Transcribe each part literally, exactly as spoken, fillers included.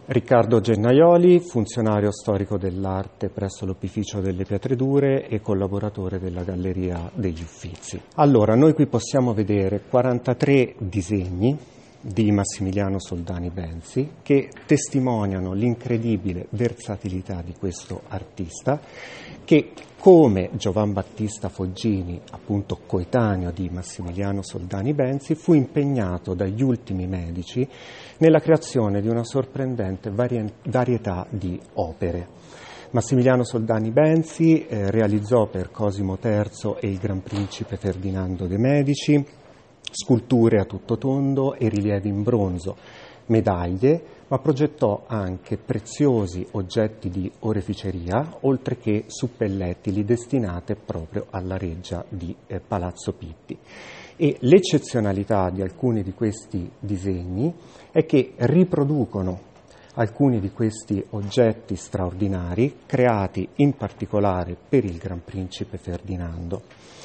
Riccardo Gennaioli, funzionario storico dell'arte presso l'Opificio delle Pietredure e collaboratore della Galleria degli Uffizi. Allora, noi qui possiamo vedere quarantatré disegni di Massimiliano Soldani Benzi che testimoniano l'incredibile versatilità di questo artista che, come Giovan Battista Foggini, appunto coetaneo di Massimiliano Soldani Benzi, fu impegnato dagli ultimi medici nella creazione di una sorprendente vari- varietà di opere. Massimiliano Soldani Benzi eh, realizzò per Cosimo terzo e il Gran Principe Ferdinando de' Medici sculture a tutto tondo e rilievi in bronzo, medaglie, ma progettò anche preziosi oggetti di oreficeria, oltre che suppellettili destinate proprio alla reggia di eh, Palazzo Pitti. E l'eccezionalità di alcuni di questi disegni è che riproducono alcuni di questi oggetti straordinari creati in particolare per il Gran Principe Ferdinando.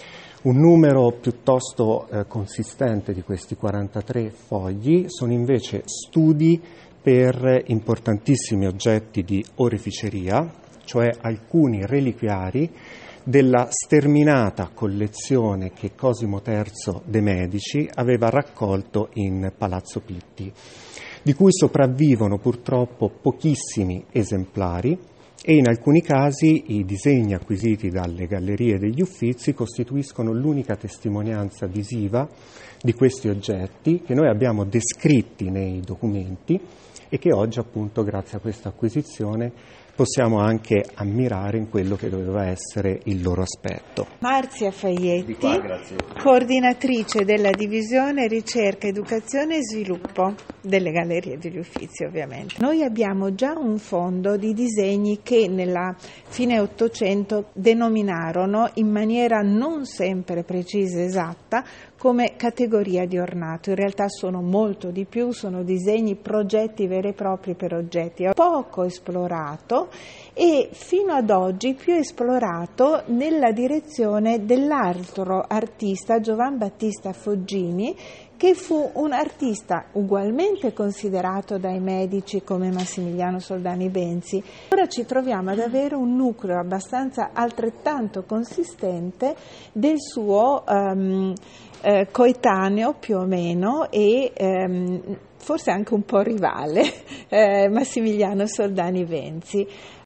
Un numero piuttosto eh, consistente di questi quarantatré fogli sono invece studi per importantissimi oggetti di oreficeria, cioè alcuni reliquiari della sterminata collezione che Cosimo terzo de' Medici aveva raccolto in Palazzo Pitti, di cui sopravvivono purtroppo pochissimi esemplari, e in alcuni casi i disegni acquisiti dalle Gallerie degli Uffizi costituiscono l'unica testimonianza visiva di questi oggetti che noi abbiamo descritti nei documenti e che oggi, appunto, grazie a questa acquisizione possiamo anche ammirare in quello che doveva essere il loro aspetto. Marzia Faietti, Di qua, grazie. Coordinatrice della Divisione Ricerca, Educazione e Sviluppo delle Gallerie degli Uffizi, ovviamente. Noi abbiamo già un fondo di disegni che nella fine Ottocento denominarono in maniera non sempre precisa e esatta come categoria di ornato. In realtà sono molto di più, sono disegni, progetti veri e propri per oggetti. Poco esplorato e fino ad oggi più esplorato nella direzione dell'altro artista Giovan Battista Foggini, che fu un artista ugualmente considerato dai medici come Massimiliano Soldani Benzi. Ora ci troviamo ad avere un nucleo abbastanza altrettanto consistente del suo um, eh, coetaneo più o meno e um, forse anche un po' rivale, eh, Massimiliano Soldani Benzi.